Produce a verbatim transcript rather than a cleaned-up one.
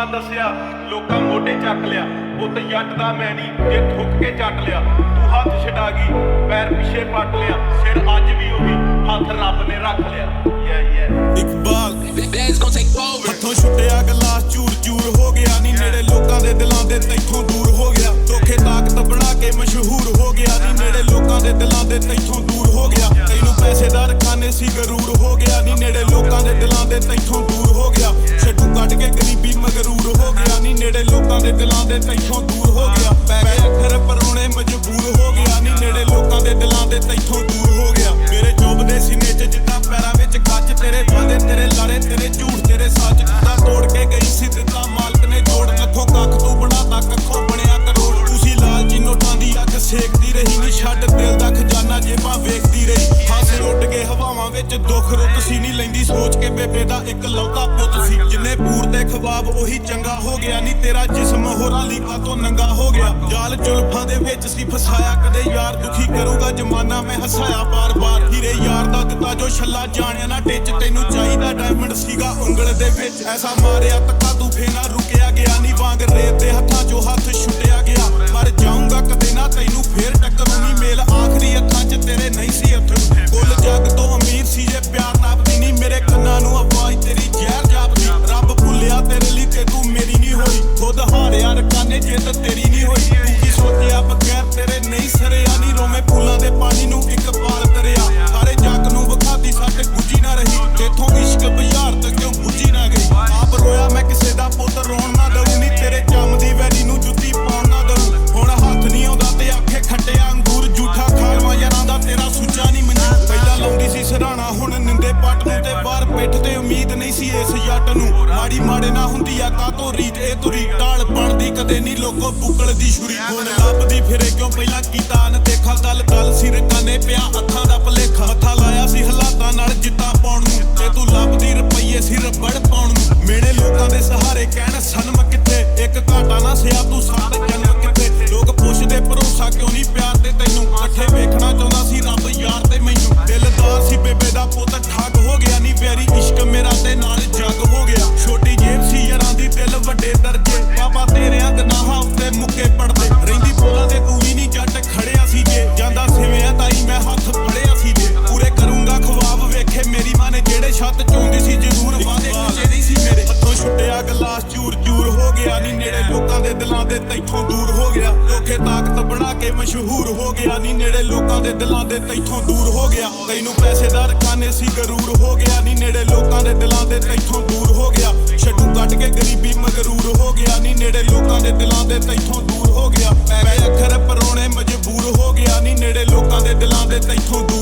दसिया लोकां मोढे चक लिया पुत जट दा मैं नहीं जे थुक के चट लिया तू हथ छडा गई पैर पिछे पट लिया सिर अज भी उही हथ रब ने रख लिया yeah, yeah. इकबाल हथों छुट्टिया गलास चूर चूर हो गया नी नेड़े लोकां दे दिलां दे तैथों दूर हो गया धोखे ताकत बना के मशहूर हो गया नी नेड़े लोकां दे दिलां दे तैथों दूर हो गया तैनूं पैसेदार खाने सी गरूर हो गया नी नेड़े लोकां दे दिलां दे तैथों दूर हो गया छड्डू कट के गरीबी मगरूर हो गया नी नेड़े लोकां दे दिलां दे तैथों दूर हो गया पै गए अखर परोणे मजबूर हो गया नी नेड़े लोकां दे दिलां दे तैथों दूर हो गया मेरे जोब दे सीने च जिद्दां पैरां विच गज तेरे वादे तेरे लारे तेरे झूठ तेरे सच दा तोड़ के गई सी दित्ता मालक ने जोड़ लखों कख तू बनाता कखों बनया करोड़ तुसी लालची नोटां दी अग सेकदी रही नी छड्ड दिल दा खजाना जेबां वेखदी रही हासे उड़ के हवावां विच दुख रुत सी नी लैंदी सोच के बेबे दा इक लौता पुੱਤ सी जिन्ने पूर ते खवाब ओही चंगा हो गया नी तेरा जिस्म होरां लीका तो नंगा हो गया जाल जुल्फां दे विच सी फसाया कदे यार दुखी करूगा जमाना मैं हसाया बार बार हीरे यार दा दित्ता जो छल्ला जाणिया ना टिच तैनूं चाहीदा डायमंड सीगा ਉਂਗਲ ਦੇ ਵਿੱਚ ਐਸਾ ਮਾਰਿਆ ਤੱਕਾ ਤੂੰ ਫੇਰ ਨਾ ਰੁਕਿਆ ਗਿਆ ਨੀ ਵਾਂਗ ਰੇਤ ਦੇ ਹੱਥਾਂ ਚੋਂ ਹੱਥ ਛੁੱਟਿਆ ਗਿਆ ਮਰ ਜਾਊਂਗਾ ਕਦੇ ਨਾ ਤੈਨੂੰ ਫੇਰ ਟੱਕਰੂ ਨੀ ਮੇਲ ਆਖਰੀ ਅੱਖਾਂ 'ਚ ਤੇਰੇ ਨਹੀਂ ਸੀ ਅਥਰੂ ਕੁੱਲ ਜੱਗ ਤੋਂ ਅਮੀਰ ਸੀ ਜੇ ਪਿਆਰ ਨਾਪਦੀ ਨੀ ਮੇਰੇ ਕੰਨਾਂ ਨੂੰ ਆਵਾਜ਼ ਤੇਰੀ ਜ਼ਹਿਰ ਜਾਪਦੀ ਰੱਬ ਭੁੱਲਿਆ ਤੇਰੇ ਲਈ ਤੇ ਤੂੰ ਮੇਰੀ ਨਹੀਂ ਹੋਈ ਖੁਦ ਹਾਰਿਆ ਰਕਾਨੇ ਜਿੱਤ ਤੇਰੀ ਨਹੀਂ ਹੋਈ ਤੂੰ ਕੀ ਸੋਚਿਆ ਬਗੈਰ ਤੇਰੇ ਨਹੀਂ ਸਰਿਆ ਨੀ ਰੋਵੇਂ ਫੁੱਲਾਂ ਦੇ ਪਾਣੀ ਨੂੰ ਇੱਕ ਪਾਲ ਤਰਿਆ ਸਾਰੇ ਜੱਗ ਨੂੰ ਵਿਖਾਤੀ ਸੱਟ ਗੁੱਜੀ ਨਾ ਰਹੀ ਤੇਥੋਂ ਇਸ਼ਕ ਬਜ਼ਾਰ ਤੱਕ ਕਿਉਂ ਬੁੱਝੀ ਨਾ ਗਈ ਆਪ ਰੋਇਆ ਮੈਂ ਕਿਸੇ ਦਾ ਪੁੱਤ ਰੋਣ ਨਾ ਦਊ ਨੀ ਤੇਰੇ ਚੰਮ ਦੀ ਵੈਰੀ ਨੂੰ ਜੁੱਤੀ ਪਾਉਣ ਨਾ ਦਊ ਹੁਣ ਹੱਥ ਨਹੀਂ ਆਉਂਦਾ ਤੇ ਆਖੇ ਖੱਟਿਆ ਅੰਗੂਰ ਝੂਠਾ ਖਾਲਵਾ ਯਾਰਾਂ ਦਾ ਤੇਰਾ ਸੁੱਚਾ ਨਹੀਂ ਮੰਨੂ ਪਹਿਲਾਂ ਲਾਉਂਦੀ ਸੀ ਸਰਾਣਾ ਹੁਣ ਨਿੰਦੇ ਪੱਟ ਨੂੰ ਤੇ ਬਾਹਰ ਪਿੱਠ ਤੇ ਉਮੀਦ ਨਹੀਂ ਸੀ ਇਸ ਜੱਟ ਨੂੰ ਮਾੜੀ ਮਾੜੇ ਨਾ ਹੁੰਦੀ ਆ ਕਾਤੋਂ ਰੀਤ ਇਹ ਤੁਰੀ ਢਾਲ ਬਣਦੀ ਕਦੇ ਨਹੀਂ ਲੋਕੋ ਬੁੱਕਲ ਦੀ ਛੁਰੀ ਹੁਣ ਲੱਭਦੀ ਫਿਰੇ ਕਿਉਂ ਪਹਿਲਾਂ ਕੀਤਾ ਨ ਦੇਖਾ ਦਲ ਦਲ ਸਿਰ ਕਾਨੇ ਪਿਆ ਅੱਖਾਂ ਦਾ ਭਲੇਖਾ ਮੱਥਾ ਲਾਇਆ ਸੀ ਹਾਲਾਤਾਂ ਨਾਲ ਜਿੱਤਾਂ ਪਾਉਣ ਨੂੰ ਤੇ ਤੂੰ ਲੱਭਦੀ ਰੁਪਈਏ ਸੀ ਰਬੜ ਪਾਉਣ ਨੂੰ ਮੇਰੇ ਲੋਕਾਂ ਦੇ ਸਹਾਰੇ ਕਹਿਣ ਸਨਮ ਕਿੱਥੇ ਇੱਕ ਘਾਟਾ ਨਾ ਸਿਆ ਤੂੰ ਸਾਥ ਜਨਮ ਕਿੱਥੇ ਲੋਕ ਪੁੱਛਦੇ ਭਰੋਸਾ ਕਿਉਂ ਨਹੀਂ ਪਿਆਰ ਤੇ ਤੈਨੂੰ ਇਕੱਠੇ ਵੇਖਣਾ ਚਾਹੁੰਦਾ ਸੀ ਰੱਬ ਯਾਰ ਤੇ ਮੈਨੂੰ ਦਿਲਦਾਰ ਸੀ ਬੇਬੇ ਦਾ ਪੁੱਤ ਠੱਗ ਹੋ ਗਿਆ ਨੀ ਵੈਰੀ ਇਸ਼ਕ ਮੇਰਾ ਤੇ ਨਾਲ ਜੱਗ ਹੋ ਗਿਆ ਛੋਟੀ ਜੇਬ ਸੀ ਯਾਰਾਂ ਦੀ ਦਿਲ ਵੱਡੇ ਦਰਜੇ ਬਾਬਾ ਤੇਰਿਆਂ ਗਨਾਹਾਂ ਉੱਤੇ ਮੁੱਕੇ ਪੜਦੇ ਰਹਿੰਦੀ ਬੋਲਾਂ ਤੇ ਤੂੰ ਵੀ ਨਹੀਂ ਜੱਟ ਖੜਿਆ ਸੀ ਜੇ ਜਾਂਦਾ ਸਿਵਿਆਂ ਤਾਈ ਮੈਂ ਹੱਥ ਫੜਿਆ ਸੀ ਜੇ ਪੂਰੇ ਕਰੂੰਗਾ ਖਵਾਬ ਵੇਖੇ ਮੇਰੀ ਮਾਂ ਨੇ ਜਿਹੜੇ ਛੱਤ ਚੋਂਦੀ ਸੀ ਜ਼ਰੂਰ ਵਾਦੇ ਜਿਹੜੀ ਸੀ ਮੇਰੇ ਹੱਥੋਂ ਛੁੱਟਿਆ ਗਲਾਸ ਚੂਰ ਚੂਰ ਹੋ ਗਿਆ ਨੀ ਨੇੜੇ ਲੋਕਾਂ ਦੇ ਦਿਲਾਂ ਦੇ ਤੈਥੋਂ ਦੂਰ ਹੋ ਗਿਆ ਧੋਖੇ ਤਾਕਤ ਬਣਾ ਕੇ ਮਸ਼ਹੂਰ ਹੋ ਗਿਆ ਨੀ ਨੇੜੇ ਲੋਕਾਂ ਦੇ ਦਿਲਾਂ ਦੇ ਤੈਥੋਂ ਦੂਰ ਹੋ ਗਿਆ ਤੈਨੂੰ ਪੈਸੇਦਾਰ ਖਾਨੇ ਸੀ ਗਰੂਰ ਹੋ ਗਿਆ ਨੀ ਨੇੜੇ ਲੋਕਾਂ ਦੇ ਦਿਲਾਂ ਦੇ ਤੈਥੋਂ ਦੂਰ ਹੋ ਗਿਆ ਛੱਡੂ ਕੱਟ ਕੇ ਗਰੀਬੀ ਮਗਰੂਰ ਹੋ ਗਿਆ ਨੀ ਨੇੜੇ ਲੋਕਾਂ ਦੇ ਦਿਲਾਂ ਦੇ ਤੈਥੋਂ ਦੂਰ ਹੋ ਗਿਆ ਪੈ ਗਏ ਅੱਖਰ ਪਰੋਣੇ ਮਜਬੂਰ ਹੋ ਗਿਆ ਨੀ ਨੇੜੇ ਲੋਕਾਂ ਦੇ ਦਿਲਾਂ ਦੇ ਤੈਥੋਂ ਦੂਰ